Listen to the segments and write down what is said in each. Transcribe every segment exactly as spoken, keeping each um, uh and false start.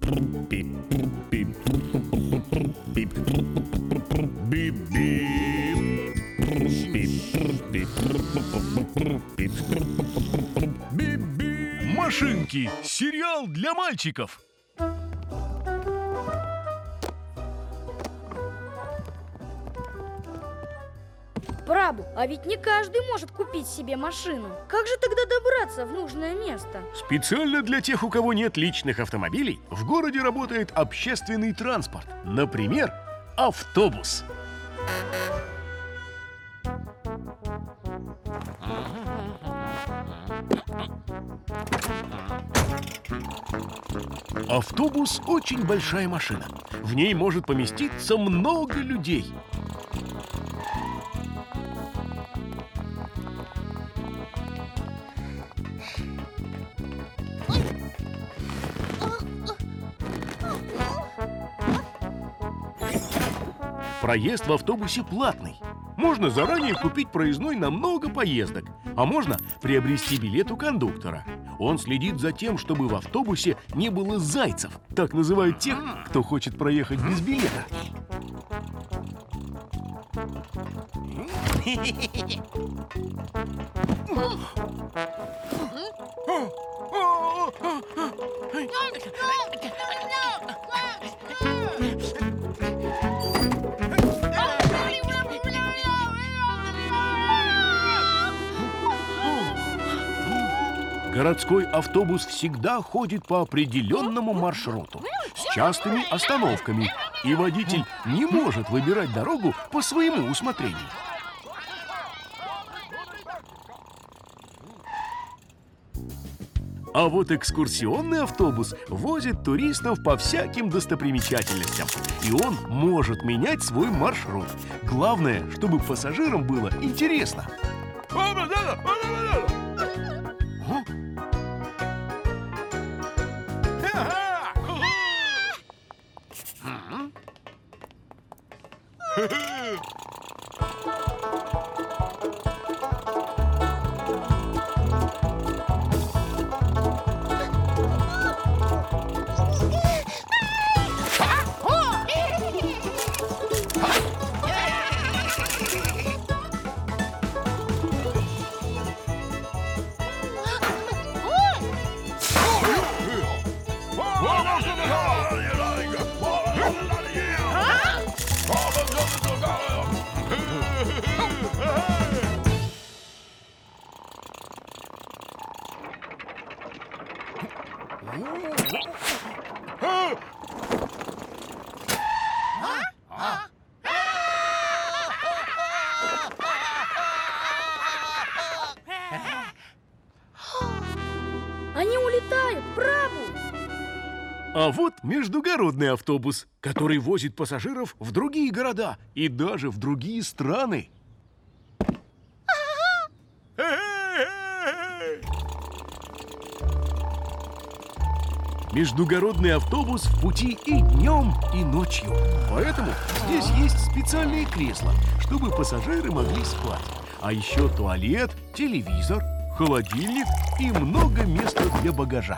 Машинки. Сериал для мальчиков. Прабу, а ведь не каждый может купить себе машину. Как же тогда добраться в нужное место? Специально для тех, у кого нет личных автомобилей, в городе работает общественный транспорт. Например, автобус. Автобус – очень большая машина. В ней может поместиться много людей. Проезд в автобусе платный. Можно заранее купить проездной на много поездок, а можно приобрести билет у кондуктора. Он следит за тем, чтобы в автобусе не было зайцев. Так называют тех, кто хочет проехать без билета. Городской автобус всегда ходит по определенному маршруту с частыми остановками, и водитель не может выбирать дорогу по своему усмотрению. А вот экскурсионный автобус возит туристов по всяким достопримечательностям, и он может менять свой маршрут. Главное, чтобы пассажирам было интересно. Они улетают, Прабу! А вот междугородный автобус, который возит пассажиров в другие города и даже в другие страны. Междугородный автобус в пути и днем, и ночью. Поэтому здесь есть специальные кресла, чтобы пассажиры могли спать. А еще туалет, телевизор, холодильник и много места для багажа.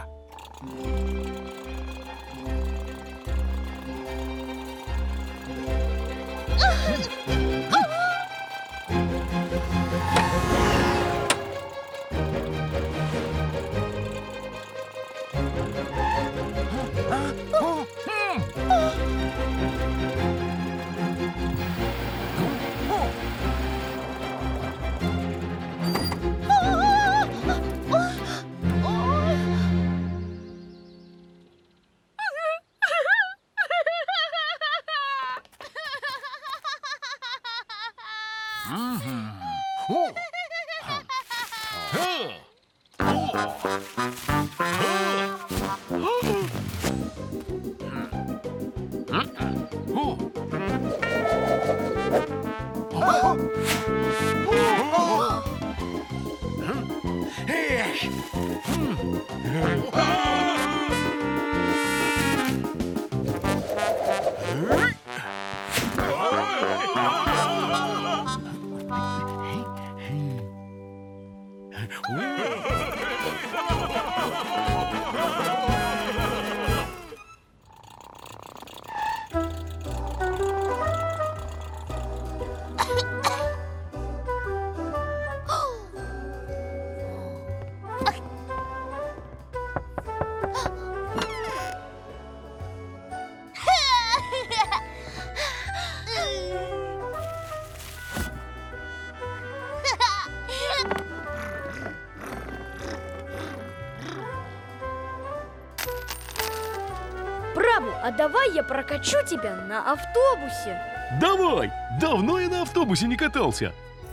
Прабу, а давай я прокачу тебя на автобусе. Давай! Давно я на автобусе не катался.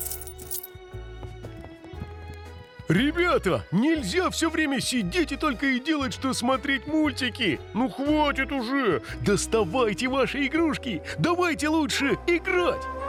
Ребята, нельзя все время сидеть и только и делать, что смотреть мультики. Ну хватит уже! Доставайте ваши игрушки! Давайте лучше играть!